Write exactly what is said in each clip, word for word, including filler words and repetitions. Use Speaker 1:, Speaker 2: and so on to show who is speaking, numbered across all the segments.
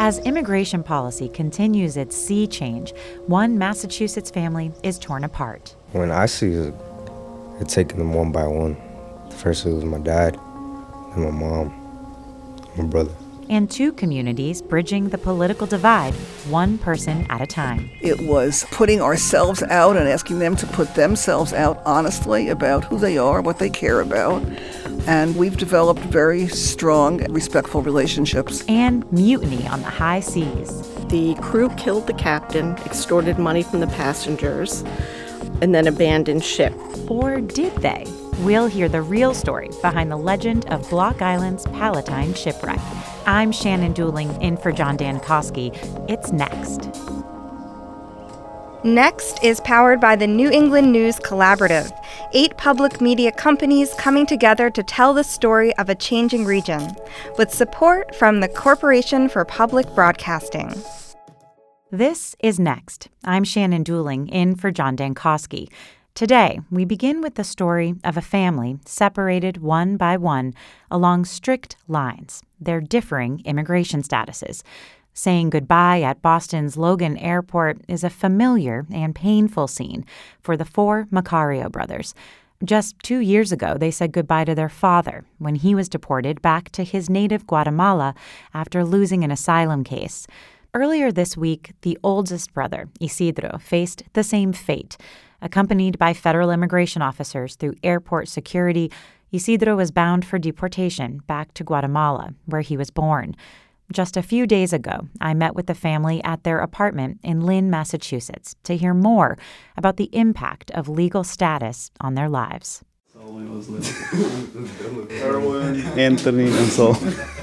Speaker 1: As immigration policy continues its sea change, one Massachusetts family is torn apart.
Speaker 2: When I see it, it's taking them one by one. First it was my dad, and my mom, my brother.
Speaker 1: And two communities bridging the political divide, one person at a time.
Speaker 3: It was putting ourselves out and asking them to put themselves out honestly about who they are, what they care about. And we've developed very strong, respectful relationships.
Speaker 1: And mutiny on the high seas.
Speaker 4: The crew killed the captain, extorted money from the passengers, and then abandoned ship.
Speaker 1: Or did they? We'll hear the real story behind the legend of Block Island's Palatine shipwreck. I'm Shannon Dooling, in for John Dankosky. It's Next.
Speaker 5: Next is powered by the New England News Collaborative, eight public media companies coming together to tell the story of a changing region, with support from the Corporation for Public Broadcasting.
Speaker 1: This is Next. I'm Shannon Dooling, in for John Dankosky. Today, we begin with the story of a family separated one by one along strict lines, their differing immigration statuses. Saying goodbye at Boston's Logan Airport is a familiar and painful scene for the four Macario brothers. Just two years ago, they said goodbye to their father when he was deported back to his native Guatemala after losing an asylum case. Earlier this week, the oldest brother, Isidro, faced the same fate. Accompanied by federal immigration officers through airport security, Isidro was bound for deportation back to Guatemala, where he was born. Just a few days ago, I met with the family at their apartment in Lynn, Massachusetts, to hear more about the impact of legal status on their lives.
Speaker 6: Anthony and so.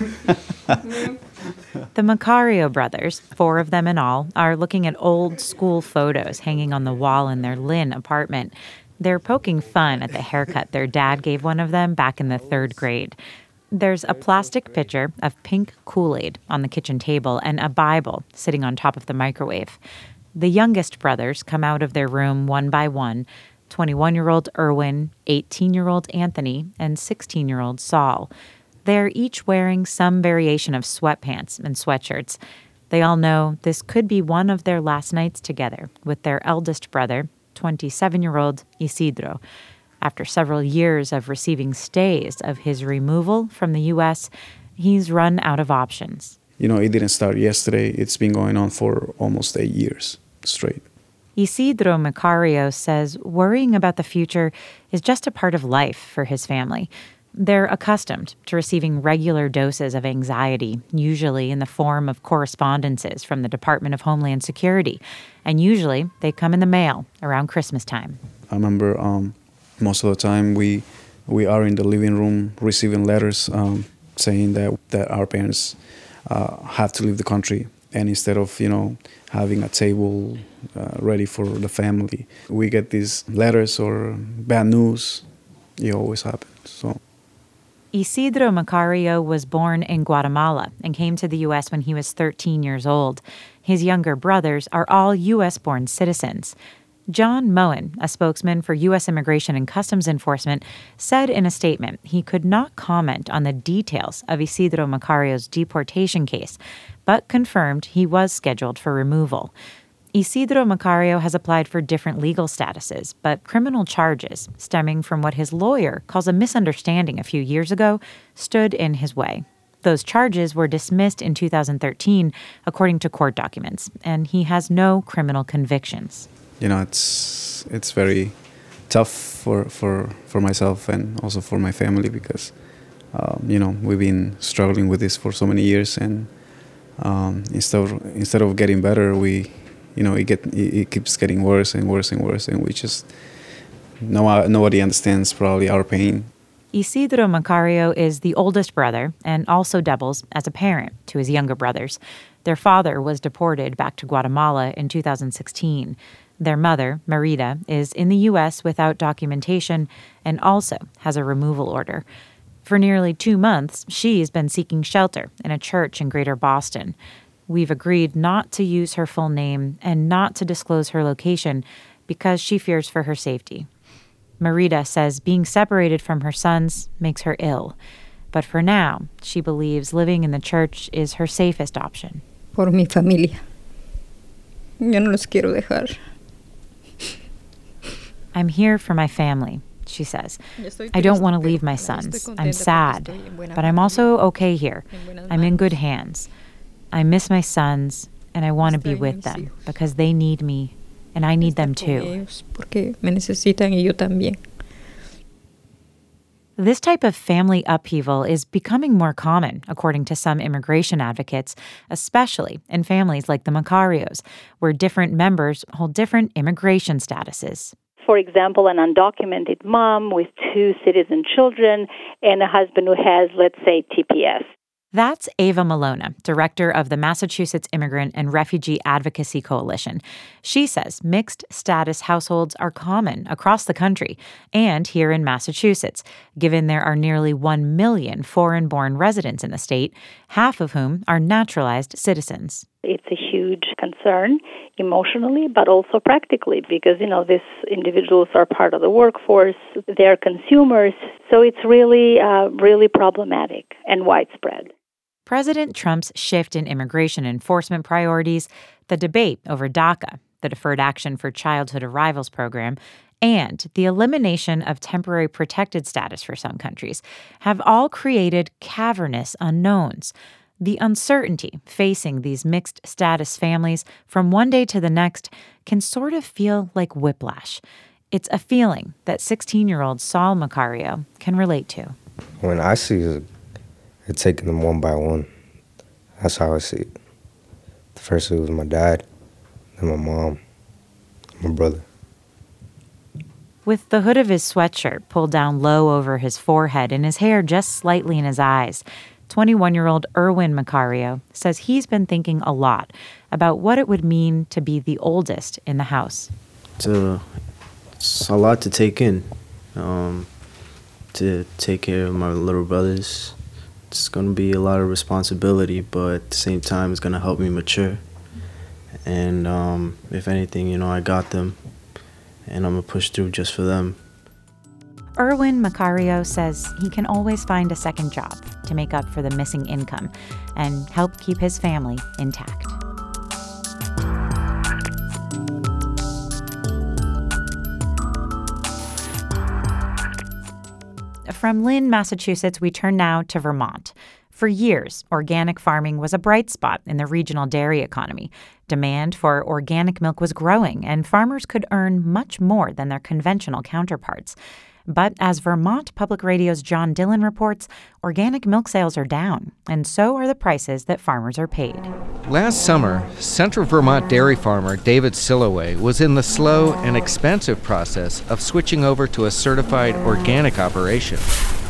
Speaker 1: The Macario brothers, four of them in all, are looking at old school photos hanging on the wall in their Lynn apartment. They're poking fun at the haircut their dad gave one of them back in the third grade. There's a plastic pitcher of pink Kool-Aid on the kitchen table and a Bible sitting on top of the microwave. The youngest brothers come out of their room one by one, twenty-one-year-old Erwin, eighteen-year-old Anthony, and sixteen-year-old Saul. They're each wearing some variation of sweatpants and sweatshirts. They all know this could be one of their last nights together with their eldest brother, twenty-seven-year-old Isidro. After several years of receiving stays of his removal from the U S, he's run out of options.
Speaker 6: You know, it didn't start yesterday. It's been going on for almost eight years straight.
Speaker 1: Isidro Macario says worrying about the future is just a part of life for his family. They're accustomed to receiving regular doses of anxiety, usually in the form of correspondences from the Department of Homeland Security, and usually they come in the mail around Christmas time.
Speaker 6: I remember um, most of the time we we are in the living room receiving letters um, saying that, that our parents uh, have to leave the country. And instead of, you know, having a table uh, ready for the family, we get these letters or bad news. It always happens, so...
Speaker 1: Isidro Macario was born in Guatemala and came to the U S when he was thirteen years old. His younger brothers are all U S-born citizens. John Moen, a spokesman for U S Immigration and Customs Enforcement, said in a statement he could not comment on the details of Isidro Macario's deportation case, but confirmed he was scheduled for removal. Isidro Macario has applied for different legal statuses, but criminal charges, stemming from what his lawyer calls a misunderstanding a few years ago, stood in his way. Those charges were dismissed in two thousand thirteen, according to court documents, and he has no criminal convictions.
Speaker 6: You know, it's it's very tough for, for, for myself and also for my family because, um, you know, we've been struggling with this for so many years, and um, instead of, instead of getting better, we... You know, it get it, it keeps getting worse and worse and worse, and we just no nobody understands probably our pain.
Speaker 1: Isidro Macario is the oldest brother and also doubles as a parent to his younger brothers. Their father was deported back to Guatemala in two thousand sixteen. Their mother, Merida, is in the U S without documentation and also has a removal order. For nearly two months, she's been seeking shelter in a church in Greater Boston. We've agreed not to use her full name and not to disclose her location because she fears for her safety. Merida says being separated from her sons makes her ill. But for now, she believes living in the church is her safest option.
Speaker 7: por mi familia. Yo no los quiero dejar.
Speaker 1: I'm here for my family, she says. I don't want to leave my sons. I'm sad, but I'm also okay here. I'm in good hands. I miss my sons, and I want to be with them because they need me, and I need them too.
Speaker 7: Porque me necesitan y yo también.
Speaker 1: This type of family upheaval is becoming more common, according to some immigration advocates, especially in families like the Macarios, where different members hold different immigration statuses.
Speaker 8: For example, an undocumented mom with two citizen children and a husband who has, let's say, T P S.
Speaker 1: That's Ava Malona, director of the Massachusetts Immigrant and Refugee Advocacy Coalition. She says mixed status households are common across the country and here in Massachusetts, given there are nearly one million foreign-born residents in the state, half of whom are naturalized citizens.
Speaker 8: It's a huge concern emotionally, but also practically, because, you know, these individuals are part of the workforce, they're consumers, so it's really, uh, really problematic and widespread.
Speaker 1: President Trump's shift in immigration enforcement priorities, the debate over DACA, the Deferred Action for Childhood Arrivals program, and the elimination of temporary protected status for some countries have all created cavernous unknowns. The uncertainty facing these mixed status families from one day to the next can sort of feel like whiplash. It's a feeling that sixteen-year-old Saul Macario can relate to.
Speaker 2: When I see it, it's taking them one by one. That's how I see it. The first it was my dad, then my mom, my brother.
Speaker 1: With the hood of his sweatshirt pulled down low over his forehead and his hair just slightly in his eyes, twenty-one-year-old Erwin Macario says he's been thinking a lot about what it would mean to be the oldest in the house.
Speaker 9: It's a, it's a lot to take in, um, to take care of my little brothers. It's going to be a lot of responsibility, but at the same time, it's going to help me mature. And um, if anything, you know, I got them, and I'm going to push through just for them.
Speaker 1: Erwin Macario says he can always find a second job to make up for the missing income and help keep his family intact. From Lynn, Massachusetts, we turn now to Vermont. For years, organic farming was a bright spot in the regional dairy economy. Demand for organic milk was growing, and farmers could earn much more than their conventional counterparts. But as Vermont Public Radio's John Dillon reports, organic milk sales are down, and so are the prices that farmers are paid.
Speaker 10: Last summer, Central Vermont dairy farmer David Silloway was in the slow and expensive process of switching over to a certified organic operation.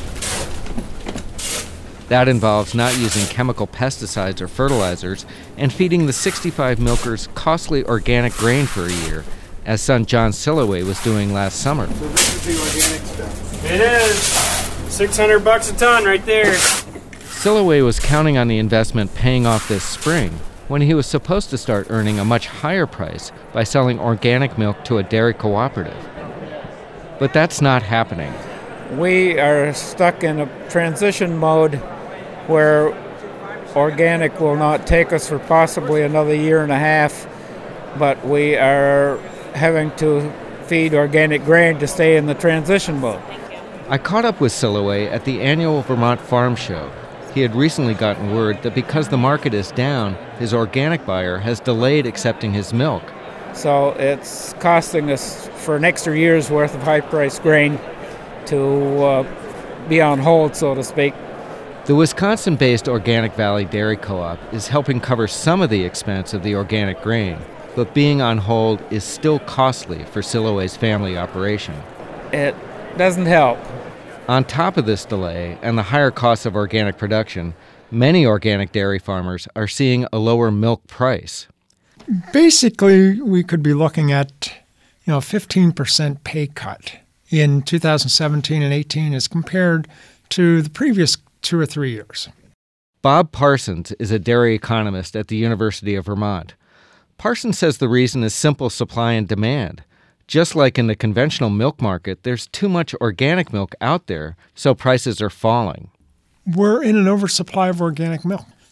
Speaker 10: That involves not using chemical pesticides or fertilizers and feeding the sixty-five milkers costly organic grain for a year, as son John Silloway was doing last summer.
Speaker 11: So this is the organic stuff. It is. six hundred bucks a ton right there.
Speaker 10: Silloway was counting on the investment paying off this spring when he was supposed to start earning a much higher price by selling organic milk to a dairy cooperative. But that's not happening.
Speaker 12: We are stuck in a transition mode where organic will not take us for possibly another year and a half, but we are having to feed organic grain to stay in the transition mode.
Speaker 10: I caught up with Silloway at the annual Vermont Farm Show. He had recently gotten word that because the market is down, his organic buyer has delayed accepting his milk.
Speaker 12: So it's costing us for an extra year's worth of high-priced grain to uh, be on hold, so to speak.
Speaker 10: The Wisconsin-based Organic Valley Dairy Co-op is helping cover some of the expense of the organic grain, but being on hold is still costly for Silloway's family operation.
Speaker 12: It doesn't help.
Speaker 10: On top of this delay and the higher costs of organic production, many organic dairy farmers are seeing a lower milk price.
Speaker 13: Basically, we could be looking at, you know, fifteen percent pay cut in two thousand seventeen and eighteen as compared to the previous two or three years.
Speaker 10: Bob Parsons is a dairy economist at the University of Vermont. Parsons says the reason is simple supply and demand. Just like in the conventional milk market, there's too much organic milk out there, so prices are falling.
Speaker 13: We're in an oversupply of organic milk.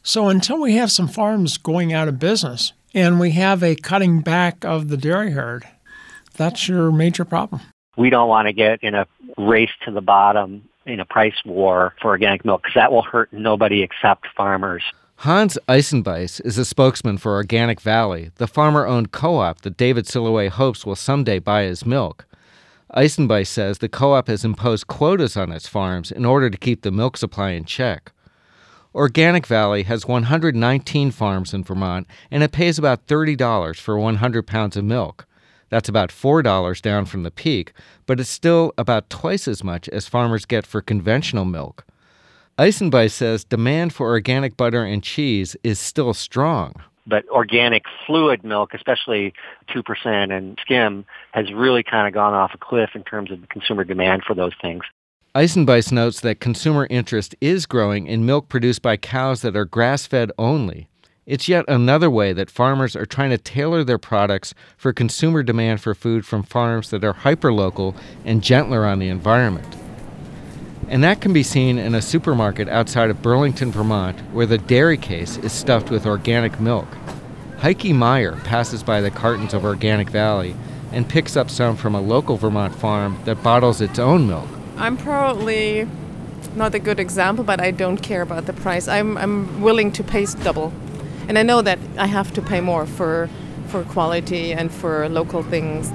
Speaker 13: So until we have some farms going out of business and we have a cutting back of the dairy herd, that's your major problem.
Speaker 14: We don't want to get in a race to the bottom in a price war for organic milk because that will hurt nobody except farmers.
Speaker 10: Hans Eisenbeis is a spokesman for Organic Valley, the farmer-owned co-op that David Silloway hopes will someday buy his milk. Eisenbeis says the co-op has imposed quotas on its farms in order to keep the milk supply in check. Organic Valley has one hundred nineteen farms in Vermont, and it pays about thirty dollars for one hundred pounds of milk. That's about four dollars down from the peak, but it's still about twice as much as farmers get for conventional milk. Eisenbeis says demand for organic butter and cheese is still strong.
Speaker 14: But organic fluid milk, especially two percent and skim, has really kind of gone off a cliff in terms of the consumer demand for those things.
Speaker 10: Eisenbeis notes that consumer interest is growing in milk produced by cows that are grass-fed only. It's yet another way that farmers are trying to tailor their products for consumer demand for food from farms that are hyperlocal and gentler on the environment. And that can be seen in a supermarket outside of Burlington, Vermont, where the dairy case is stuffed with organic milk. Heike Meyer passes by the cartons of Organic Valley and picks up some from a local Vermont farm that bottles its own milk.
Speaker 15: I'm probably not a good example, but I don't care about the price. I'm I'm willing to pay double. And I know that I have to pay more for for quality and for local things.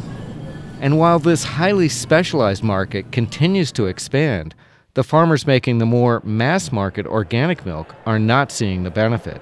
Speaker 10: And while this highly specialized market continues to expand, the farmers making the more mass-market organic milk are not seeing the benefit.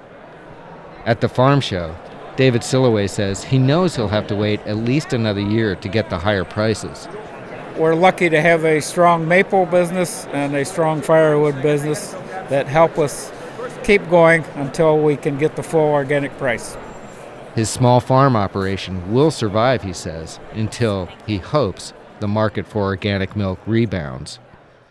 Speaker 10: At the farm show, David Silloway says he knows he'll have to wait at least another year to get the higher prices.
Speaker 12: We're lucky to have a strong maple business and a strong firewood business that help us keep going until we can get the full organic price.
Speaker 10: His small farm operation will survive, he says, until, he hopes, the market for organic milk rebounds.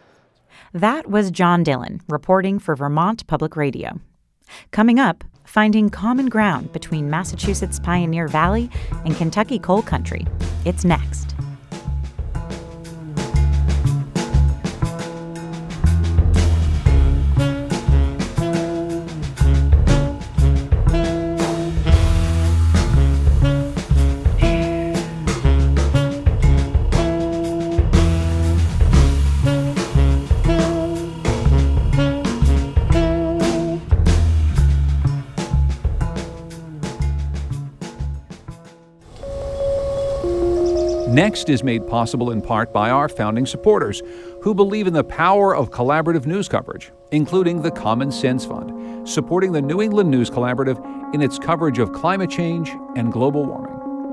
Speaker 1: That was John Dillon reporting for Vermont Public Radio. Coming up, finding common ground between Massachusetts Pioneer Valley and Kentucky coal country. It's next.
Speaker 16: Next is made possible in part by our founding supporters who believe in the power of collaborative news coverage, including the Common Sense Fund, supporting the New England News Collaborative in its coverage of climate change and global warming.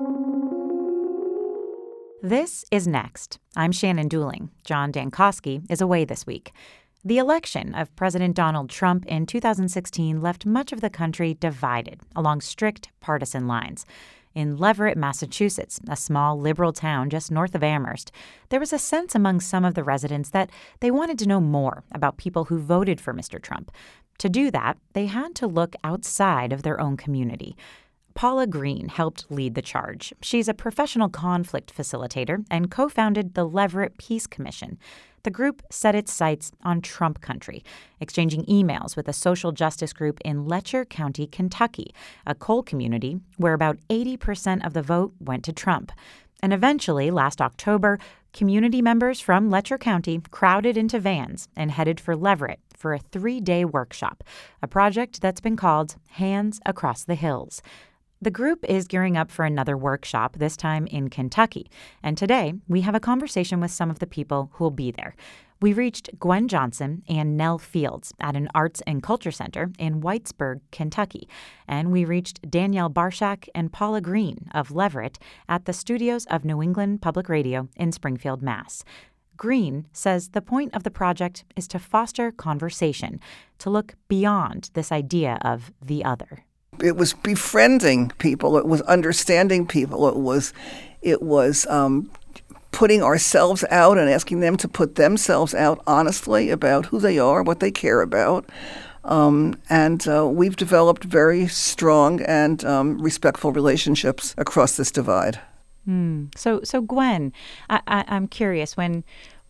Speaker 1: This is Next. I'm Shannon Dooling. John Dankosky is away this week. The election of President Donald Trump in two thousand sixteen left much of the country divided along strict partisan lines. In Leverett, Massachusetts, a small liberal town just north of Amherst, there was a sense among some of the residents that they wanted to know more about people who voted for Mister Trump. To do that, they had to look outside of their own community. Paula Green helped lead the charge. She's a professional conflict facilitator and co-founded the Leverett Peace Commission. The group set its sights on Trump country, exchanging emails with a social justice group in Letcher County, Kentucky, a coal community where about eighty percent of the vote went to Trump. And eventually, last October, community members from Letcher County crowded into vans and headed for Leverett for a three-day workshop, a project that's been called Hands Across the Hills. The group is gearing up for another workshop, this time in Kentucky. And today, we have a conversation with some of the people who will be there. We reached Gwen Johnson and Nell Fields at an arts and culture center in Whitesburg, Kentucky. And we reached Danielle Barshak and Paula Green of Leverett at the studios of New England Public Radio in Springfield, Mass. Green says the point of the project is to foster conversation, to look beyond this idea of the other.
Speaker 3: It was befriending people. It was understanding people. It was, it was um, putting ourselves out and asking them to put themselves out honestly about who they are, what they care about. Um, and uh, we've developed very strong and um, respectful relationships across this divide.
Speaker 1: Mm. So, so Gwen, I, I, I'm curious when.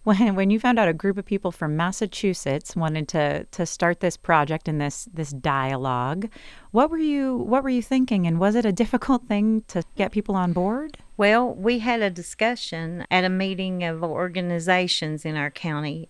Speaker 1: When when you found out a group of people from Massachusetts wanted to to start this project and this this dialogue, what were you what were you thinking, and was it a difficult thing to get people on board?
Speaker 17: Well, we had a discussion at a meeting of organizations in our county.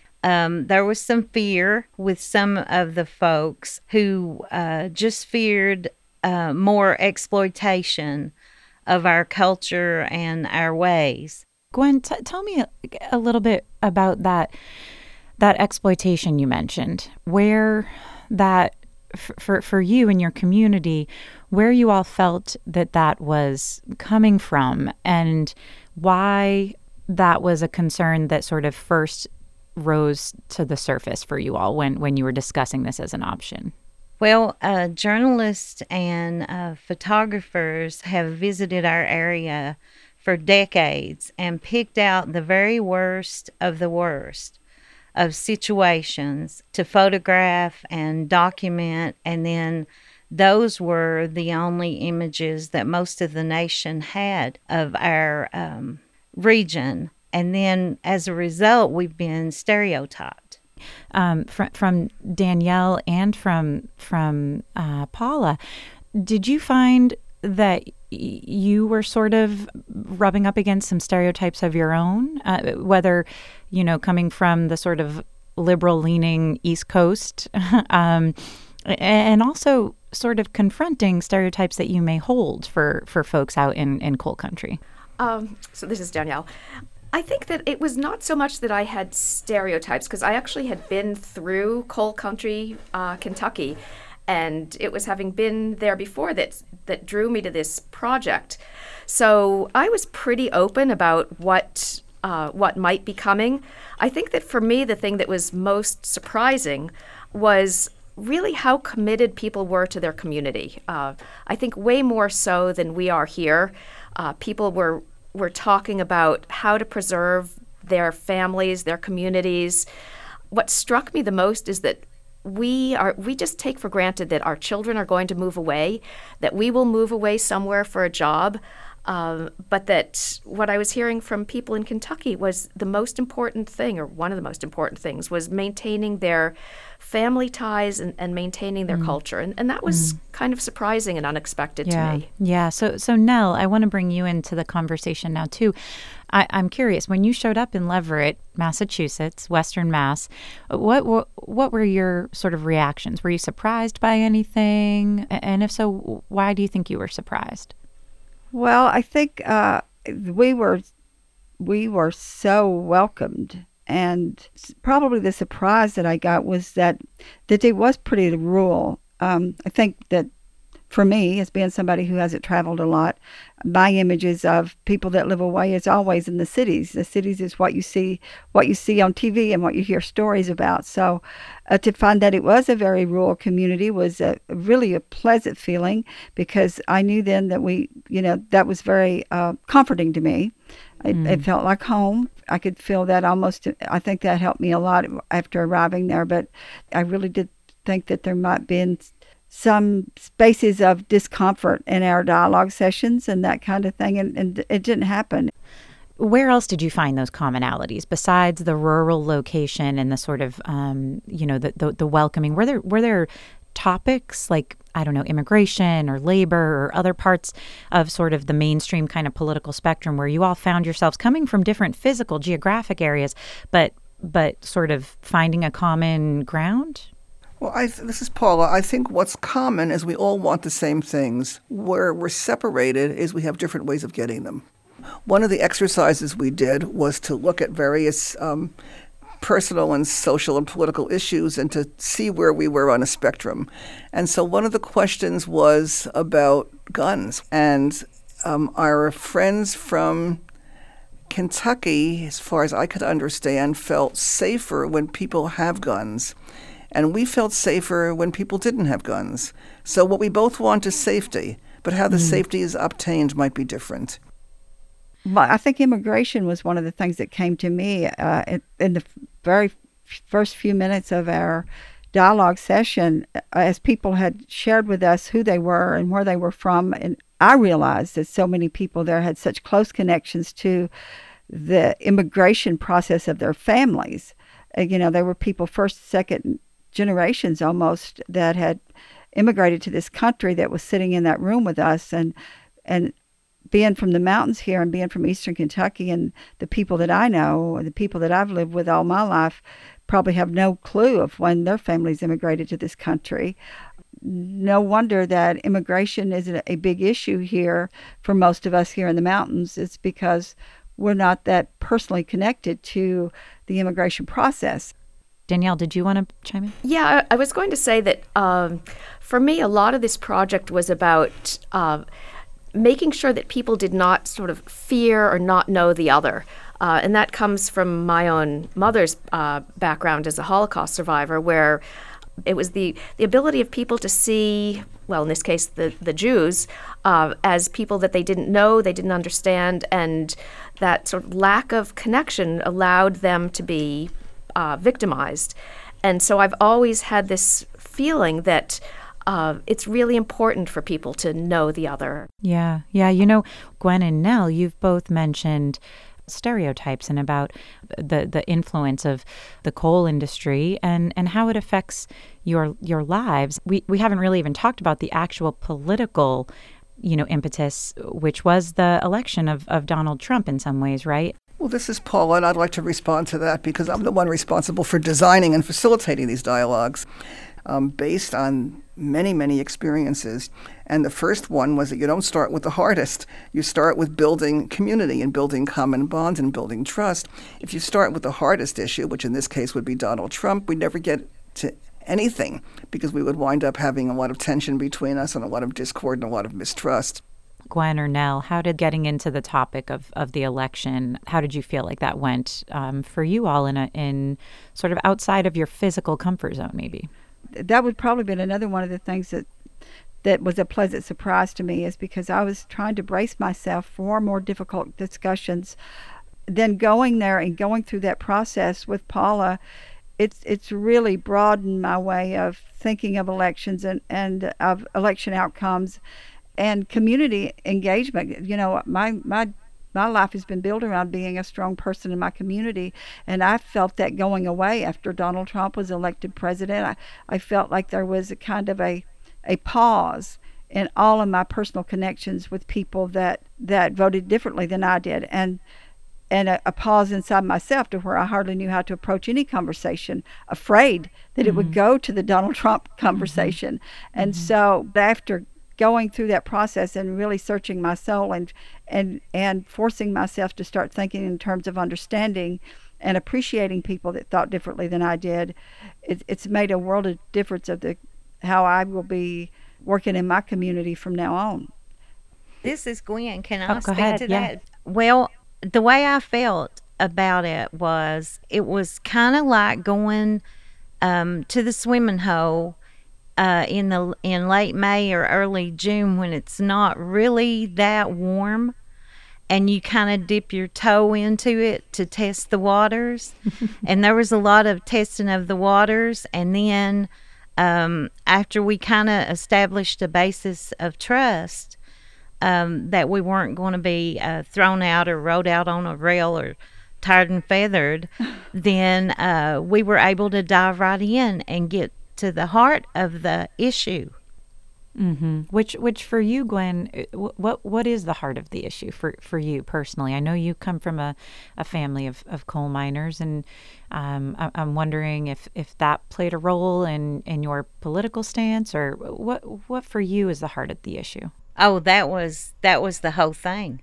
Speaker 17: Um, there was some fear with some of the folks who uh, just feared uh, more exploitation of our culture and our ways.
Speaker 1: Gwen, t- tell me a, a little bit about that that exploitation you mentioned. Where that f- for for you and your community, where you all felt that that was coming from, and why that was a concern that sort of first rose to the surface for you all when when you were discussing this as an option.
Speaker 17: Well, uh, journalists and uh, photographers have visited our area for decades and picked out the very worst of the worst of situations to photograph and document, and then those were the only images that most of the nation had of our um, region. And then as a result, we've been stereotyped.
Speaker 1: Um, fr- from Danielle and from from uh, Paula, did you find that y- you were sort of rubbing up against some stereotypes of your own, uh, whether, you know, coming from the sort of liberal-leaning East Coast, um, and also sort of confronting stereotypes that you may hold for, for folks out in, in coal country?
Speaker 18: Um, so this is Danielle. I think that it was not so much that I had stereotypes, because I actually had been through coal country, uh, Kentucky, and it was having been there before that that drew me to this project. So I was pretty open about what uh, what might be coming. I think that for me, the thing that was most surprising was really how committed people were to their community. Uh, I think way more so than we are here. Uh, people were were talking about how to preserve their families, their communities. What struck me the most is that we are we just take for granted that our children are going to move away, that we will move away somewhere for a job, uh, but that what I was hearing from people in Kentucky was the most important thing, or one of the most important things, was maintaining their family ties and, and maintaining their mm. culture. And, and that was mm. kind of surprising and unexpected
Speaker 1: yeah.
Speaker 18: to me.
Speaker 1: Yeah. So, so Nell, I want to bring you into the conversation now, too. I, I'm curious, when you showed up in Leverett, Massachusetts, Western Mass, what, what what were your sort of reactions? Were you surprised by anything? And if so, why do you think you were surprised?
Speaker 19: Well, I think uh, we were we were so welcomed. And probably the surprise that I got was that that it was pretty rural. Um, I think that for me, as being somebody who hasn't traveled a lot, my images of people that live away is always in the cities. The cities is what you see, what you see on T V and what you hear stories about. So uh, to find that it was a very rural community was a, really a pleasant feeling, because I knew then that we, you know, that was very uh, comforting to me. It, mm. it felt like home. I could feel that almost. I think that helped me a lot after arriving there. But I really did think that there might be some spaces of discomfort in our dialogue sessions and that kind of thing, and, and it didn't happen.
Speaker 1: Where else did you find those commonalities besides the rural location and the sort of, um, you know, the, the the welcoming? Were there were there topics like, I don't know, immigration or labor or other parts of sort of the mainstream kind of political spectrum where you all found yourselves coming from different physical, geographic areas, but but sort of finding a common ground?
Speaker 3: Well, I th- this is Paula. I think what's common is we all want the same things. Where we're separated is we have different ways of getting them. One of the exercises we did was to look at various um, personal and social and political issues and to see where we were on a spectrum. And so one of the questions was about guns. And um, our friends from Kentucky, as far as I could understand, felt safer when people have guns. And we felt safer when people didn't have guns. So what we both want is safety, but how the mm. safety is obtained might be different.
Speaker 19: Well, I think immigration was one of the things that came to me uh, in, in the very first few minutes of our dialogue session, as people had shared with us who they were and where they were from. And I realized that so many people there had such close connections to the immigration process of their families. Uh, you know, they were people first, second generations almost that had immigrated to this country that was sitting in that room with us, and and being from the mountains here and being from Eastern Kentucky, and the people that I know, and the people that I've lived with all my life, probably have no clue of when their families immigrated to this country. No wonder that immigration is a big issue here for most of us here in the mountains. It's because we're not that personally connected to the immigration process.
Speaker 1: Danielle, did you want to chime in?
Speaker 18: Yeah, I, I was going to say that um, for me, a lot of this project was about uh, making sure that people did not sort of fear or not know the other. Uh, and that comes from my own mother's uh, background as a Holocaust survivor, where it was the, the ability of people to see, well, in this case, the, the Jews, uh, as people that they didn't know, they didn't understand, and that sort of lack of connection allowed them to be uh, victimized. And so I've always had this feeling that uh, it's really important for people to know the other.
Speaker 1: Yeah, yeah. You know, Gwen and Nell, you've both mentioned stereotypes and about the the influence of the coal industry and and how it affects your your lives. We we haven't really even talked about the actual political, you know, impetus, which was the election of, of Donald Trump in some ways, right?
Speaker 3: Well, this is Paula, and I'd like to respond to that because I'm the one responsible for designing and facilitating these dialogues um, based on many, many experiences. And the first one was that you don't start with the hardest. You start with building community and building common bonds and building trust. If you start with the hardest issue, which in this case would be Donald Trump, we'd never get to anything because we would wind up having a lot of tension between us and a lot of discord and a lot of mistrust.
Speaker 1: Gwen or Nell, how did getting into the topic of, of the election, how did you feel like that went um, for you all in a, in sort of outside of your physical comfort zone, maybe?
Speaker 19: That would probably been another one of the things that that was a pleasant surprise to me, is because I was trying to brace myself for more difficult discussions. Then going there and going through that process with Paula, it's it's really broadened my way of thinking of elections and, and of election outcomes and community engagement. You know, my my my life has been built around being a strong person in my community, and I felt that going away after Donald Trump was elected president. I, I felt like there was a kind of a a pause in all of my personal connections with people that, that voted differently than I did, and and a, a pause inside myself to where I hardly knew how to approach any conversation, afraid that mm-hmm. it would go to the Donald Trump conversation. Mm-hmm. And mm-hmm. so after going through that process and really searching my soul and and and forcing myself to start thinking in terms of understanding and appreciating people that thought differently than I did, it, it's made a world of difference of the how I will be working in my community from now on.
Speaker 17: This is Gwen. Can I
Speaker 1: oh,
Speaker 17: speak
Speaker 1: ahead.
Speaker 17: to
Speaker 1: yeah.
Speaker 17: that? Well, the way I felt about it was it was kind of like going um, to the swimming hole uh, in the in late May or early June when it's not really that warm, and you kind of dip your toe into it to test the waters. And there was a lot of testing of the waters, and then Um, after we kind of established a basis of trust um, that we weren't going to be uh, thrown out or rode out on a rail or tarred and feathered, then uh, we were able to dive right in and get to the heart of the issue.
Speaker 1: Mm-hmm. Which, which for you, Gwen, what what is the heart of the issue for, for you personally? I know you come from a, a family of, of coal miners, and um, I, I'm wondering if, if that played a role in, in your political stance, or what what for you is the heart of the issue?
Speaker 17: Oh, that was that was the whole thing.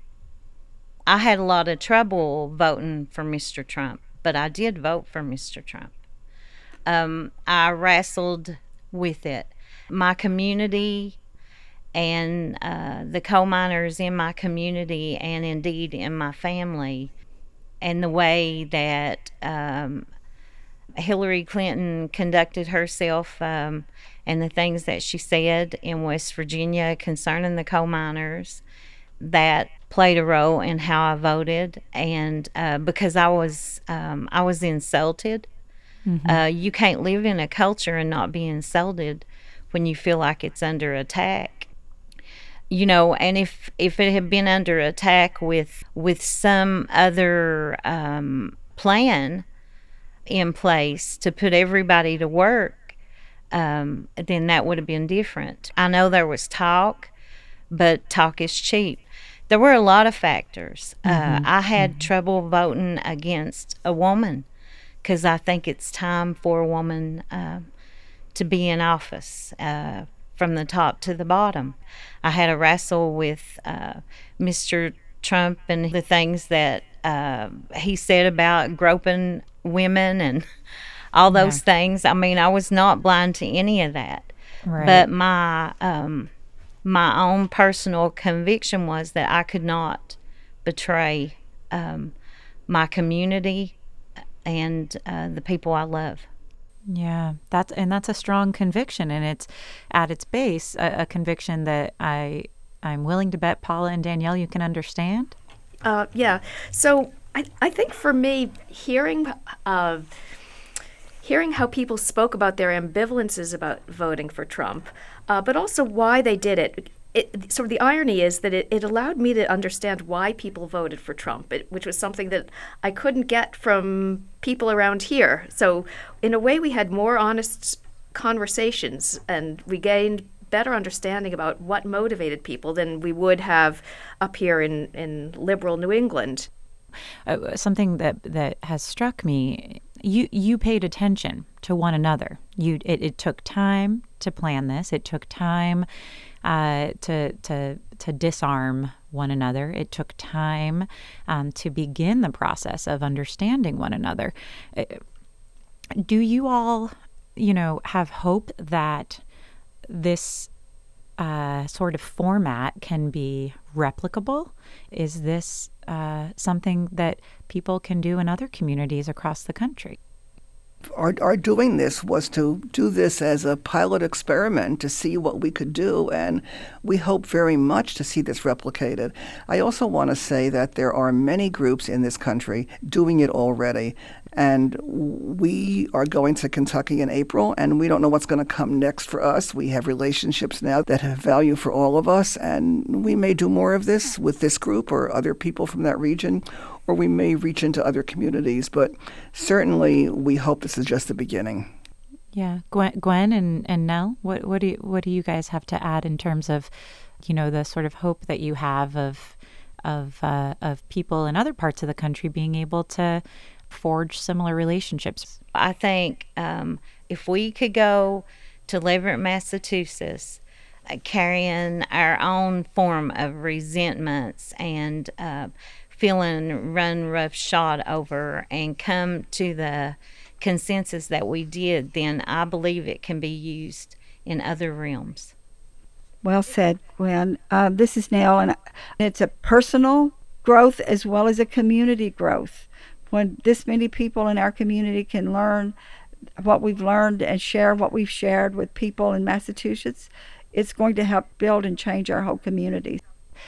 Speaker 17: I had a lot of trouble voting for Mister Trump, but I did vote for Mister Trump. Um, I wrestled with it. My community and uh, the coal miners in my community, and indeed in my family, and the way that um, Hillary Clinton conducted herself um, and the things that she said in West Virginia concerning the coal miners, that played a role in how I voted. And uh, because I was um, I was insulted. Mm-hmm. Uh, you can't live in a culture and not be insulted when you feel like it's under attack. you know, and if if it had been under attack with with some other um, plan in place to put everybody to work, um, then that would have been different. I know there was talk, but talk is cheap. There were a lot of factors. Mm-hmm. Uh, I had mm-hmm. trouble voting against a woman because I think it's time for a woman uh, to be in office. Uh, from the top to the bottom. I had a wrestle with uh, Mister Trump and the things that uh, he said about groping women and all those yeah. things. I mean, I was not blind to any of that. Right. But my um, my own personal conviction was that I could not betray um, my community and uh, the people I love.
Speaker 1: Yeah, that's and that's a strong conviction, and it's at its base a, a conviction that I I'm willing to bet Paula and Danielle you can understand.
Speaker 18: Uh, yeah, so I I think for me hearing uh, hearing how people spoke about their ambivalences about voting for Trump, uh, but also why they did it. It, sort of the irony is that it, it allowed me to understand why people voted for Trump, it, which was something that I couldn't get from people around here. So in a way, we had more honest conversations and we gained better understanding about what motivated people than we would have up here in, in liberal New England.
Speaker 1: Uh, something that, that has struck me, you you paid attention to one another. You it, it took time to plan this. It took time Uh, to to to disarm one another. It took time um, to begin the process of understanding one another. Uh, do you all, you know, have hope that this uh, sort of format can be replicable? Is this uh, something that people can do in other communities across the country?
Speaker 3: Our, our doing this was to do this as a pilot experiment to see what we could do, and we hope very much to see this replicated. I also want to say that there are many groups in this country doing it already, and we are going to Kentucky in April, and we don't know what's going to come next for us. We have relationships now that have value for all of us, and we may do more of this with this group or other people from that region, or we may reach into other communities, but certainly we hope this is just the beginning.
Speaker 1: Yeah, Gwen, Gwen and, and Nell, what what do you, what do you guys have to add in terms of, you know, the sort of hope that you have of of uh, of people in other parts of the country being able to forge similar relationships?
Speaker 17: I think um, if we could go to Leverett, Massachusetts, uh, carrying our own form of resentments and uh, feeling run roughshod over and come to the consensus that we did, then I believe it can be used in other realms.
Speaker 19: Well said, Gwen. Uh, this is Nell, and it's a personal growth as well as a community growth. When this many people in our community can learn what we've learned and share what we've shared with people in Massachusetts, it's going to help build and change our whole community.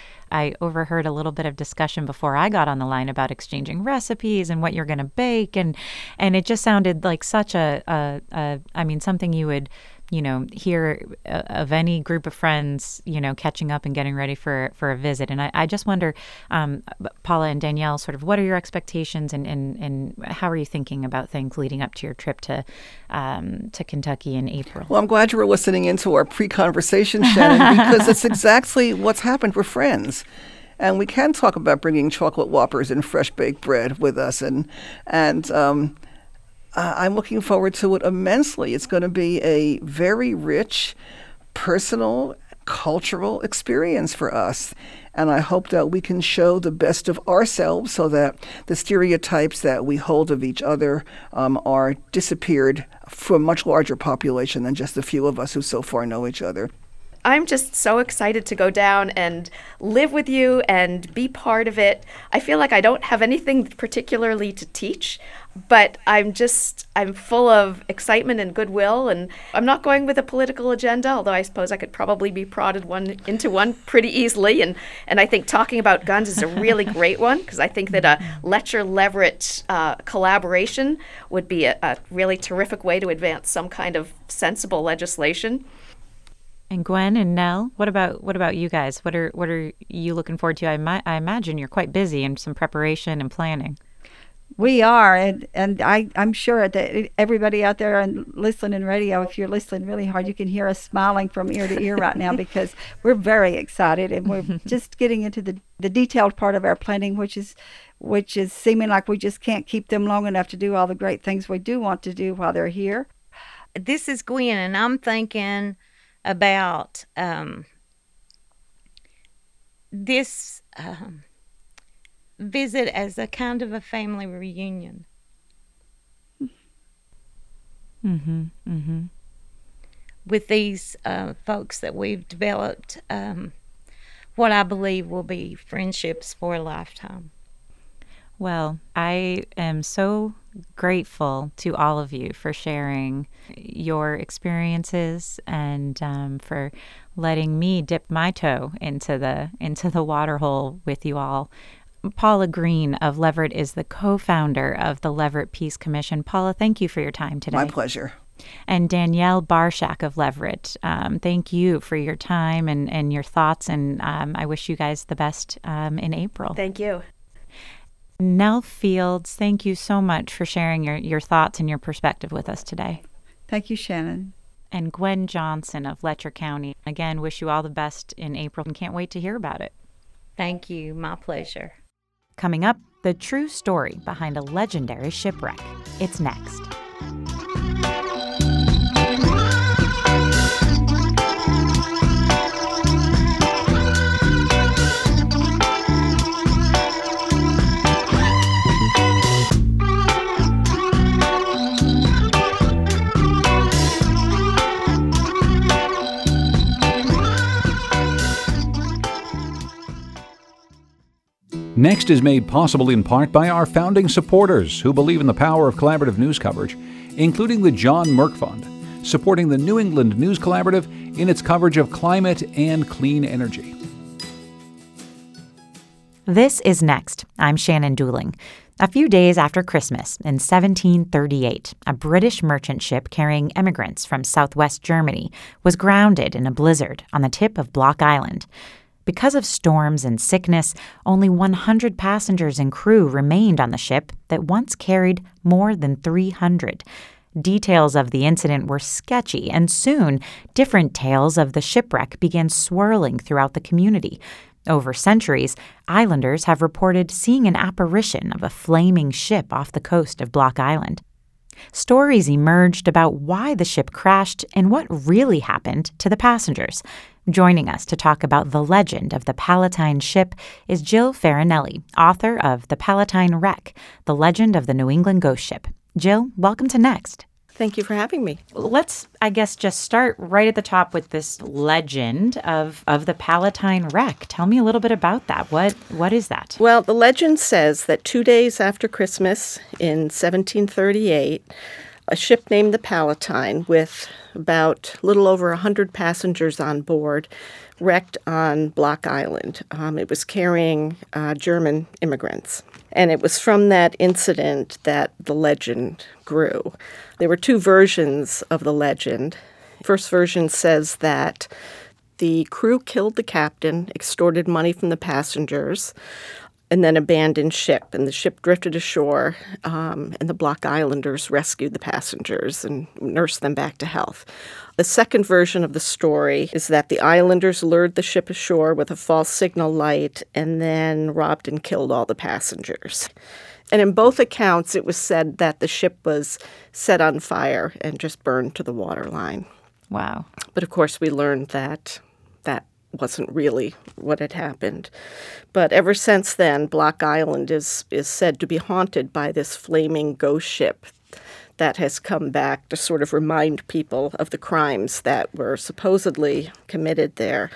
Speaker 1: I overheard a little bit of discussion before I got on the line about exchanging recipes and what you're going to bake, and and it just sounded like such a, a, a I mean, something you would, you know, hear of any group of friends, you know, catching up and getting ready for, for a visit. And I, I just wonder, um, Paula and Danielle, sort of what are your expectations and, and, and how are you thinking about things leading up to your trip to um, to Kentucky in April?
Speaker 3: Well, I'm glad you were listening into our pre-conversation, Shannon, because it's exactly what's happened. We're friends. And we can talk about bringing chocolate Whoppers and fresh baked bread with us. And, and um, Uh, I'm looking forward to it immensely. It's going to be a very rich, personal, cultural experience for us. And I hope that we can show the best of ourselves so that the stereotypes that we hold of each other um, are disappeared for a much larger population than just a few of us who so far know each other.
Speaker 18: I'm just so excited to go down and live with you and be part of it. I feel like I don't have anything particularly to teach, but I'm just, I'm full of excitement and goodwill, and I'm not going with a political agenda, although I suppose I could probably be prodded one into one pretty easily, and, and I think talking about guns is a really great one, because I think that a Letcher-Leverett uh, collaboration would be a, a really terrific way to advance some kind of sensible legislation.
Speaker 1: And Gwen and Nell, what about what about you guys? What are what are you looking forward to? I, mi- I imagine you're quite busy in some preparation and planning.
Speaker 19: We are, and, and I, I'm sure that everybody out there and listening radio, if you're listening really hard, you can hear us smiling from ear to ear right now because we're very excited, and we're just getting into the, the detailed part of our planning, which is which is seeming like we just can't keep them long enough to do all the great things we do want to do while they're here.
Speaker 17: This is Gwen, and I'm thinking about um, this um, visit as a kind of a family reunion.
Speaker 1: Mm-hmm, mm-hmm.
Speaker 17: With these uh, folks that we've developed um, what I believe will be friendships for a lifetime.
Speaker 1: Well, I am so grateful to all of you for sharing your experiences and um, for letting me dip my toe into the into the water hole with you all. Paula Green of Leverett is the co-founder of the Leverett Peace Commission. Paula, thank you for your time today.
Speaker 3: My pleasure.
Speaker 1: And Danielle Barshak of Leverett, um, thank you for your time and, and your thoughts, and um, I wish you guys the best um, in April.
Speaker 4: Thank you.
Speaker 1: Nell Fields, thank you so much for sharing your, your thoughts and your perspective with us today.
Speaker 19: Thank you, Shannon.
Speaker 1: And Gwen Johnson of Letcher County, again, wish you all the best in April and can't wait to hear about it.
Speaker 17: Thank you. My pleasure.
Speaker 1: Coming up, the true story behind a legendary shipwreck. It's next.
Speaker 16: Next is made possible in part by our founding supporters who believe in the power of collaborative news coverage, including the John Merck Fund, supporting the New England News Collaborative in its coverage of climate and clean energy.
Speaker 1: This is Next. I'm Shannon Dooling. A few days after Christmas in seventeen thirty-eight, a British merchant ship carrying immigrants from southwest Germany was grounded in a blizzard on the tip of Block Island. Because of storms and sickness, only one hundred passengers and crew remained on the ship that once carried more than three hundred. Details of the incident were sketchy, and soon different tales of the shipwreck began swirling throughout the community. Over centuries, islanders have reported seeing an apparition of a flaming ship off the coast of Block Island. Stories emerged about why the ship crashed and what really happened to the passengers. Joining us to talk about the legend of the Palatine ship is Jill Farinelli, author of The Palatine Wreck, The Legend of the New England Ghost Ship. Jill, welcome to Next.
Speaker 4: Thank you for having me.
Speaker 1: Let's, I guess, just start right at the top with this legend of, of the Palatine wreck. Tell me a little bit about that. What What is that?
Speaker 4: Well, the legend says that two days after Christmas in seventeen thirty-eight, a ship named the Palatine with about a little over one hundred passengers on board wrecked on Block Island. Um, it was carrying uh, German immigrants. And it was from that incident that the legend grew. There were two versions of the legend. First version says that the crew killed the captain, extorted money from the passengers, and then abandoned ship. And the ship drifted ashore, um, and the Block Islanders rescued the passengers and nursed them back to health. The second version of the story is that the islanders lured the ship ashore with a false signal light and then robbed and killed all the passengers. And in both accounts, it was said that the ship was set on fire and just burned to the waterline.
Speaker 1: Wow.
Speaker 4: But of course, we learned that that wasn't really what had happened. But ever since then, Block Island is, is said to be haunted by this flaming ghost ship that has come back to sort of remind people of the crimes that were supposedly committed there.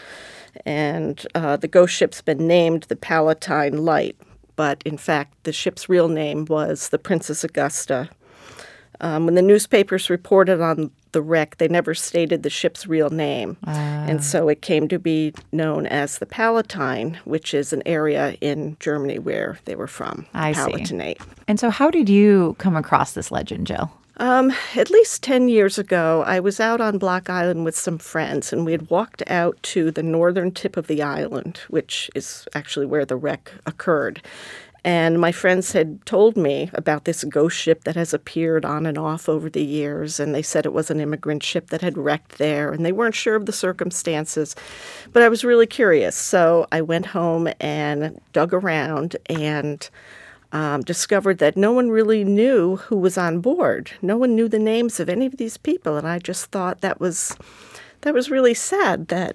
Speaker 4: And uh, the ghost ship's been named the Palatine Light, but in fact, the ship's real name was the Princess Augusta. Um, when the newspapers reported on the wreck, they never stated the ship's real name. Uh. And so it came to be known as the Palatine, which is an area in Germany where they were from.
Speaker 1: I
Speaker 4: Palatinate.
Speaker 1: see. And so how did you come across this legend, Jill?
Speaker 4: Um, at least ten years ago, I was out on Block Island with some friends, and we had walked out to the northern tip of the island, which is actually where the wreck occurred. And my friends had told me about this ghost ship that has appeared on and off over the years, and they said it was an immigrant ship that had wrecked there, and they weren't sure of the circumstances. But I was really curious, so I went home and dug around and Um, discovered that no one really knew who was on board. No one knew the names of any of these people, and I just thought that was that was really sad that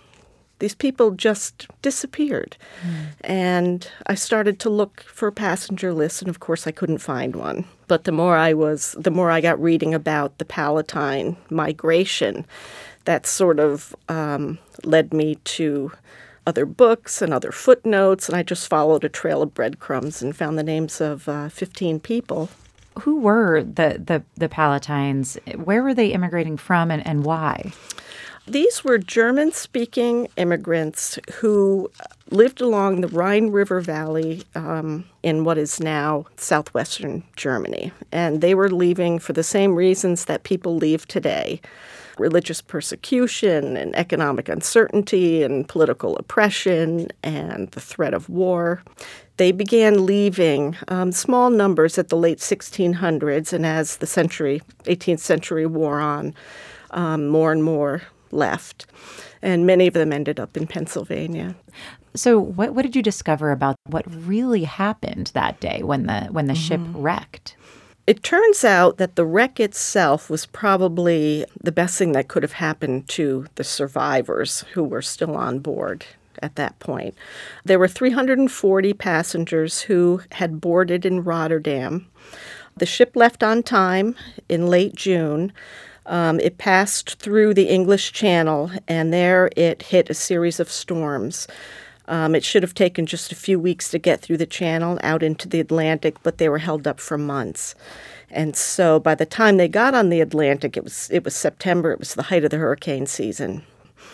Speaker 4: these people just disappeared. Mm. And I started to look for a passenger list, and of course I couldn't find one. But the more I was, the more I got reading about the Palatine migration, that sort of um, led me to other books and other footnotes, and I just followed a trail of breadcrumbs and found the names of uh, fifteen people.
Speaker 1: Who were the, the, the Palatines? Where were they immigrating from, and, and why?
Speaker 4: These were German-speaking immigrants who lived along the Rhine River Valley um, in what is now southwestern Germany. And they were leaving for the same reasons that people leave today: religious persecution and economic uncertainty and political oppression and the threat of war. They began leaving um, small numbers at the late sixteen hundreds, and as the century, eighteenth century wore on, um, more and more left. And many of them ended up in Pennsylvania.
Speaker 1: So what what did you discover about what really happened that day when the when the mm-hmm. ship wrecked?
Speaker 4: It turns out that the wreck itself was probably the best thing that could have happened to the survivors who were still on board at that point. There were three hundred forty passengers who had boarded in Rotterdam. The ship left on time in late June. Um, it passed through the English Channel, and there it hit a series of storms. Um, it should have taken just a few weeks to get through the channel out into the Atlantic, but they were held up for months. And so by the time they got on the Atlantic, it was it was September. It was the height of the hurricane season.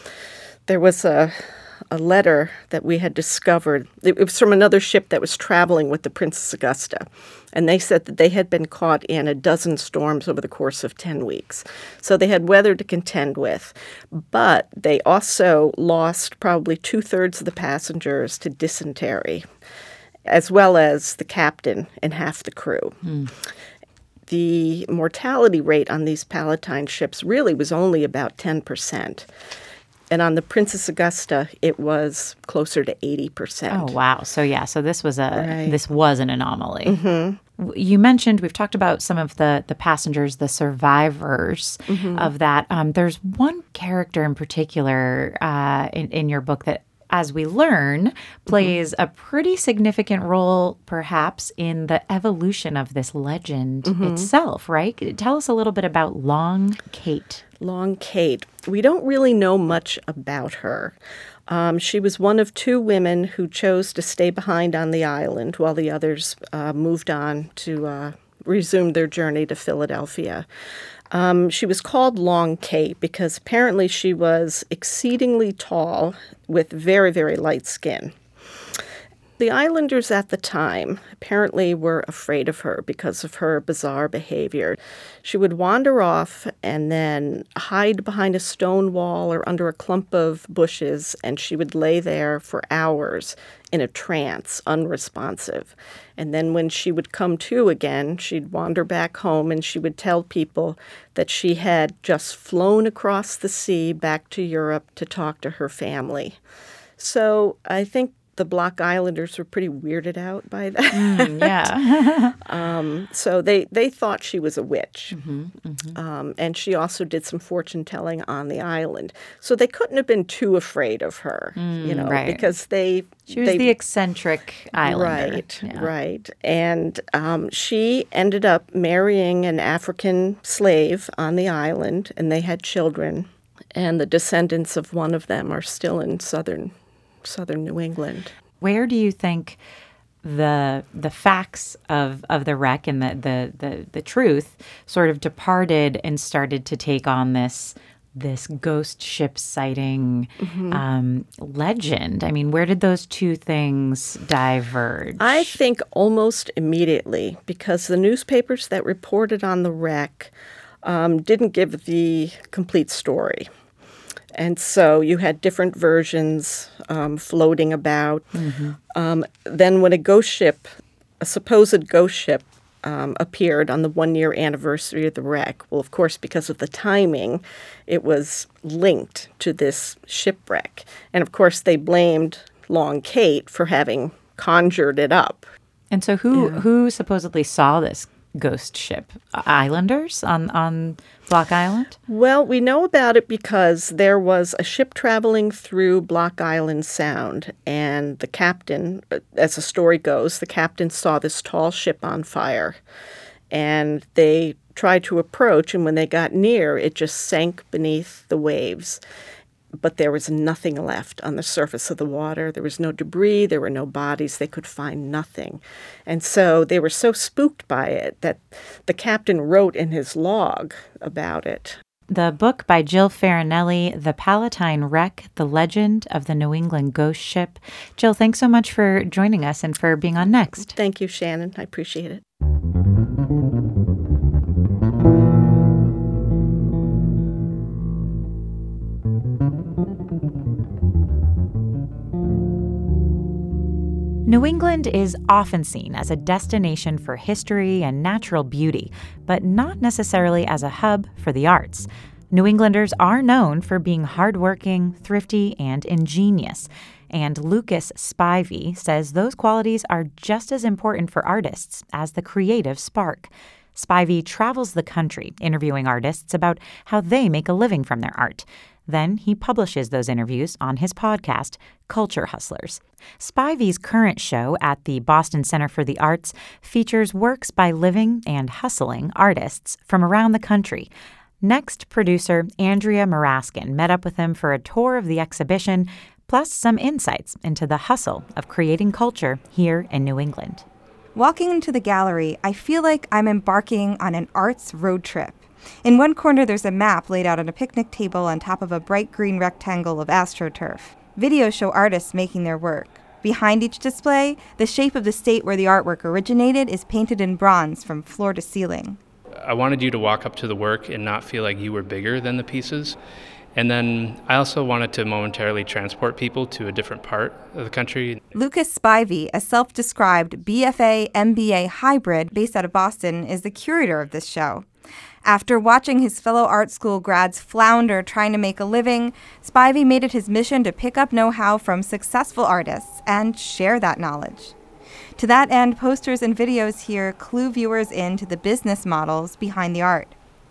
Speaker 4: There was a a letter that we had discovered. It, it was from another ship that was traveling with the Princess Augusta. And they said that they had been caught in a dozen storms over the course of ten weeks. So they had weather to contend with. But they also lost probably two-thirds of the passengers to dysentery, as well as the captain and half the crew. Mm. The mortality rate on these Palatine ships really was only about ten percent. And on the Princess Augusta, it was closer to eighty percent.
Speaker 1: Oh, wow. So, yeah, so this was a
Speaker 4: right.
Speaker 1: this was an anomaly.
Speaker 4: Mm-hmm.
Speaker 1: You mentioned, we've talked about some of the, the passengers, the survivors mm-hmm. of that. Um, there's one character in particular uh, in, in your book that, as we learn, plays mm-hmm. a pretty significant role, perhaps, in the evolution of this legend mm-hmm. itself, right? Tell us a little bit about Long Kate.
Speaker 4: Long Kate. We don't really know much about her. Um, she was one of two women who chose to stay behind on the island while the others uh, moved on to uh, resume their journey to Philadelphia. Um, she was called Long Kate because apparently she was exceedingly tall with very, very light skin. The islanders at the time apparently were afraid of her because of her bizarre behavior. She would wander off and then hide behind a stone wall or under a clump of bushes, and she would lay there for hours in a trance, unresponsive. And then when she would come to again, she'd wander back home and she would tell people that she had just flown across the sea back to Europe to talk to her family. So I think the Block Islanders were pretty weirded out by that.
Speaker 1: Mm, yeah.
Speaker 4: um, so they, they thought she was a witch.
Speaker 1: Mm-hmm, mm-hmm.
Speaker 4: Um, and she also did some fortune telling on the island. So they couldn't have been too afraid of her,
Speaker 1: mm,
Speaker 4: you know,
Speaker 1: right.
Speaker 4: because they...
Speaker 1: She was
Speaker 4: they,
Speaker 1: the eccentric islander.
Speaker 4: Right,
Speaker 1: yeah.
Speaker 4: right. And um, she ended up marrying an African slave on the island, and they had children. And the descendants of one of them are still in southern southern New England.
Speaker 1: Where do you think the the facts of, of the wreck and the, the, the, the truth sort of departed and started to take on this this ghost ship sighting
Speaker 4: Mhm.
Speaker 1: um, legend. I mean, where did those two things diverge?
Speaker 4: I think almost immediately, because the newspapers that reported on the wreck um, didn't give the complete story. And so you had different versions um, floating about.
Speaker 1: Mm-hmm.
Speaker 4: Um, then when a ghost ship, a supposed ghost ship, um, appeared on the one-year anniversary of the wreck, well, of course, because of the timing, it was linked to this shipwreck. And, of course, they blamed Long Kate for having conjured it up.
Speaker 1: And so who
Speaker 4: Yeah.
Speaker 1: who supposedly saw this ghost ship? Islanders on, on Block Island?
Speaker 4: Well, we know about it because there was a ship traveling through Block Island Sound, and the captain, as the story goes, the captain saw this tall ship on fire, and they tried to approach, and when they got near, it just sank beneath the waves. But there was nothing left on the surface of the water. There was no debris. There were no bodies. They could find nothing. And so they were so spooked by it that the captain wrote in his log about it.
Speaker 1: The book by Jill Farinelli, The Palatine Wreck, The Legend of the New England Ghost Ship. Jill, thanks so much for joining us and for being on Next.
Speaker 4: Thank you, Shannon. I appreciate it.
Speaker 1: New England is often seen as a destination for history and natural beauty, but not necessarily as a hub for the arts. New Englanders are known for being hardworking, thrifty, and ingenious. And Lucas Spivey says those qualities are just as important for artists as the creative spark. Spivey travels the country interviewing artists about how they make a living from their art. Then he publishes those interviews on his podcast, Culture Hustlers. Spivey's current show at the Boston Center for the Arts features works by living and hustling artists from around the country. Next, producer Andrea Maraskin met up with him for a tour of the exhibition, plus some insights into the hustle of creating culture here in New England.
Speaker 5: Walking into the gallery, I feel like I'm embarking on an arts road trip. In one corner, there's a map laid out on a picnic table on top of a bright green rectangle of AstroTurf. Videos show artists making their work. Behind each display, the shape of the state where the artwork originated is painted in bronze from floor to ceiling.
Speaker 20: I wanted you to walk up to the work and not feel like you were bigger than the pieces. And then I also wanted to momentarily transport people to a different part of the country.
Speaker 5: Lucas Spivey, a self-described B F A M B A hybrid based out of Boston, is the curator of this show. After watching his fellow art school grads flounder trying to make a living, Spivey made it his mission to pick up know-how from successful artists and share that knowledge. To that end, posters and videos here clue viewers into the business models behind the art.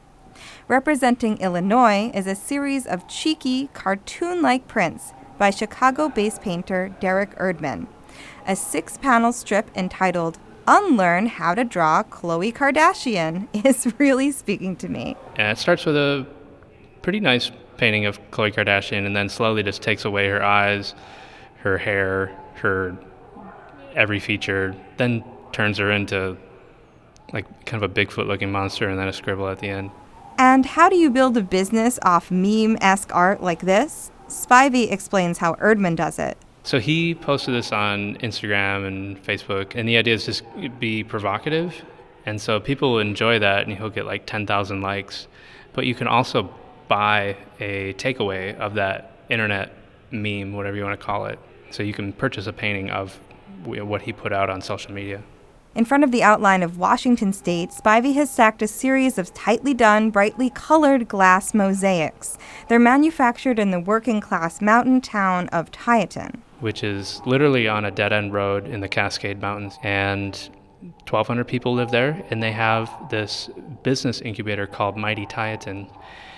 Speaker 5: Representing Illinois is a series of cheeky, cartoon-like prints by Chicago-based painter Derek Erdman. A six-panel strip entitled Unlearn How to Draw Khloe Kardashian is really speaking to me.
Speaker 20: And it starts with a pretty nice painting of Khloe Kardashian and then slowly just takes away her eyes, her hair, her every feature, then turns her into like kind of a Bigfoot-looking monster and then a scribble at the end.
Speaker 5: And how do you build a business off meme-esque art like this? Spivey explains how Erdman does it.
Speaker 20: So he posted this on Instagram and Facebook, and the idea is just be provocative. And so people will enjoy that, and he'll get like ten thousand likes. But you can also buy a takeaway of that internet meme, whatever you want to call it. So you can purchase a painting of what he put out on social media.
Speaker 5: In front of the outline of Washington State, Spivey has stacked a series of tightly done, brightly colored glass mosaics. They're manufactured in the working-class mountain town of Tieton,
Speaker 20: which is literally on a dead-end road in the Cascade Mountains. And twelve hundred people live there, and they have this business incubator called Mighty Tieton.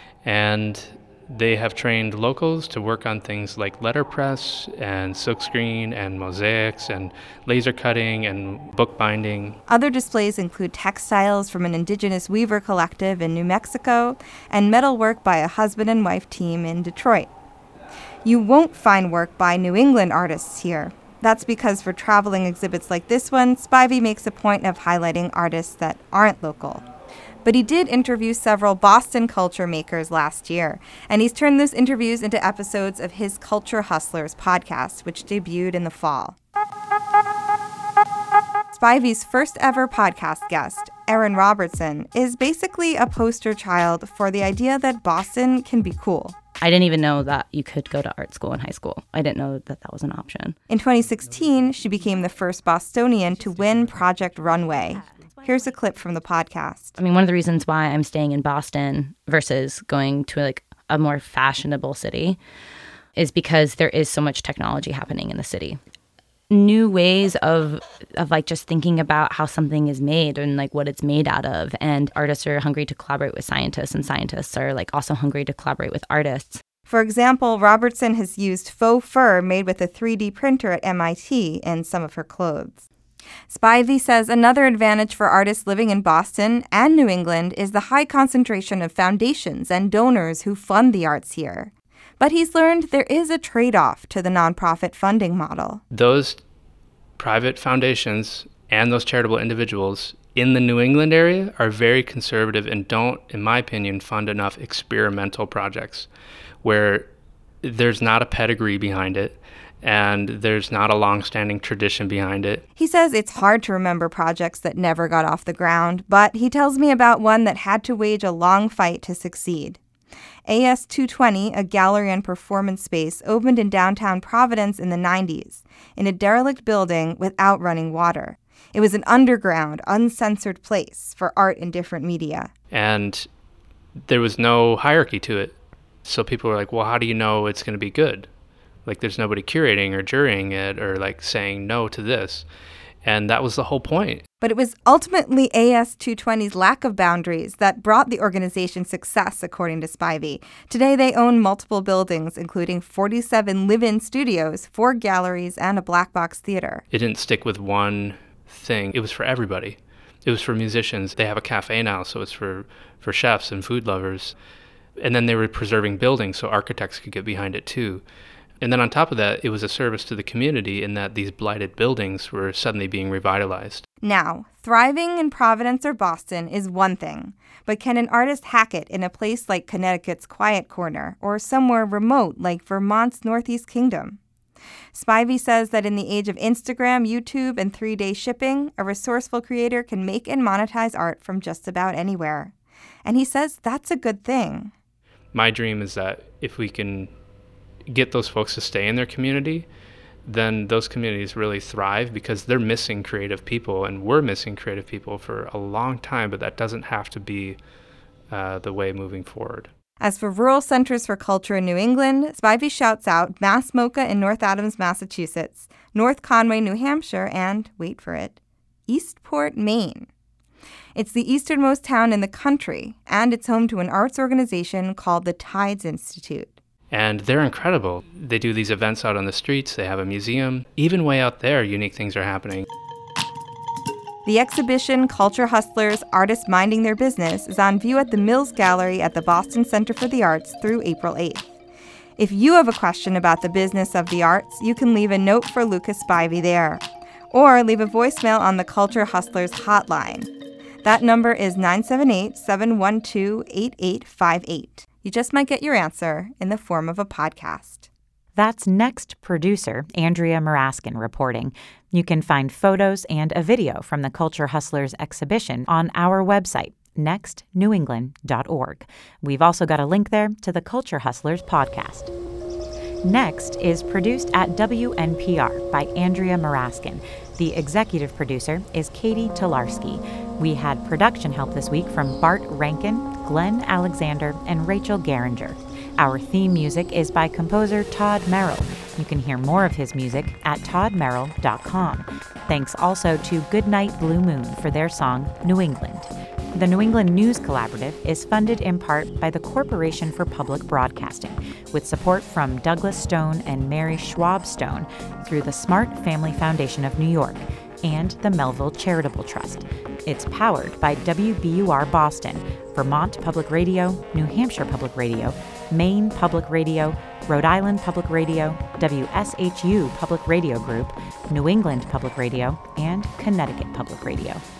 Speaker 20: And they have trained locals to work on things like letterpress and silkscreen and mosaics and laser cutting and bookbinding.
Speaker 5: Other displays include textiles from an indigenous weaver collective in New Mexico and metalwork by a husband and wife team in Detroit. You won't find work by New England artists here. That's because for traveling exhibits like this one, Spivey makes a point of highlighting artists that aren't local. But he did interview several Boston culture makers last year, and he's turned those interviews into episodes of his Culture Hustlers podcast, which debuted in the fall. Spivey's first ever podcast guest, Erin Robertson, is basically a poster child for the idea that Boston can be cool.
Speaker 21: I didn't even know that you could go to art school in high school. I didn't know that that was an option.
Speaker 5: In twenty sixteen, she became the first Bostonian to win Project Runway. Here's a clip from the podcast.
Speaker 21: I mean, one of the reasons why I'm staying in Boston versus going to like a more fashionable city is because there is so much technology happening in the city. New ways of of like just thinking about how something is made and like what it's made out of. And artists are hungry to collaborate with scientists, and scientists are like also hungry to collaborate with artists.
Speaker 5: For example, Robertson has used faux fur made with a three D printer at M I T in some of her clothes. Spivey says another advantage for artists living in Boston and New England is the high concentration of foundations and donors who fund the arts here. But he's learned there is a trade-off to the nonprofit funding model.
Speaker 20: Those private foundations and those charitable individuals in the New England area are very conservative and don't, in my opinion, fund enough experimental projects where there's not a pedigree behind it and there's not a long-standing tradition behind it.
Speaker 5: He says it's hard to remember projects that never got off the ground, but he tells me about one that had to wage a long fight to succeed. A S two twenty, a gallery and performance space, opened in downtown Providence in the nineties, in a derelict building without running water. It was an underground, uncensored place for art in different media.
Speaker 20: And there was no hierarchy to it. So people were like, well, how do you know it's going to be good? Like, there's nobody curating or jurying it or, like, saying no to this. And that was the whole point.
Speaker 5: But it was ultimately A S two twenty's lack of boundaries that brought the organization success, according to Spivey. Today, they own multiple buildings, including forty-seven live-in studios, four galleries, and a black box theater.
Speaker 20: It didn't stick with one thing. It was for everybody. It was for musicians. They have a cafe now, so it's for, for chefs and food lovers. And then they were preserving buildings so architects could get behind it, too. And then on top of that, it was a service to the community in that these blighted buildings were suddenly being revitalized.
Speaker 5: Now, thriving in Providence or Boston is one thing, but can an artist hack it in a place like Connecticut's Quiet Corner or somewhere remote like Vermont's Northeast Kingdom? Spivey says that in the age of Instagram, YouTube, and three-day shipping, a resourceful creator can make and monetize art from just about anywhere. And he says that's a good thing.
Speaker 20: My dream is that if we can get those folks to stay in their community, then those communities really thrive because they're missing creative people, and we're missing creative people for a long time, but that doesn't have to be uh, the way moving forward.
Speaker 5: As for rural centers for culture in New England, Spivey shouts out Mass MoCA in North Adams, Massachusetts, North Conway, New Hampshire, and, wait for it, Eastport, Maine. It's the easternmost town in the country, and it's home to an arts organization called the Tides Institute.
Speaker 20: And they're incredible. They do these events out on the streets. They have a museum. Even way out there, unique things are happening.
Speaker 5: The exhibition, Culture Hustlers, Artists Minding Their Business, is on view at the Mills Gallery at the Boston Center for the Arts through April eighth. If you have a question about the business of the arts, you can leave a note for Lucas Spivey there. Or leave a voicemail on the Culture Hustlers hotline. That number is nine seven eight, seven one two, eight eight five eight. You just might get your answer in the form of a podcast.
Speaker 1: That's Next producer Andrea Maraskin reporting. You can find photos and a video from the Culture Hustlers exhibition on our website, next new england dot org. We've also got a link there to the Culture Hustlers podcast. Next is produced at W N P R by Andrea Maraskin. The executive producer is Katie Tolarski. We had production help this week from Bart Rankin, Glenn Alexander, and Rachel Geringer. Our theme music is by composer Todd Merrill. You can hear more of his music at todd merrill dot com. Thanks also to Goodnight Blue Moon for their song, New England. The New England News Collaborative is funded in part by the Corporation for Public Broadcasting, with support from Douglas Stone and Mary Schwab Stone through the Smart Family Foundation of New York and the Melville Charitable Trust. It's powered by W B U R Boston, Vermont Public Radio, New Hampshire Public Radio, Maine Public Radio, Rhode Island Public Radio, W S H U Public Radio Group, New England Public Radio, and Connecticut Public Radio.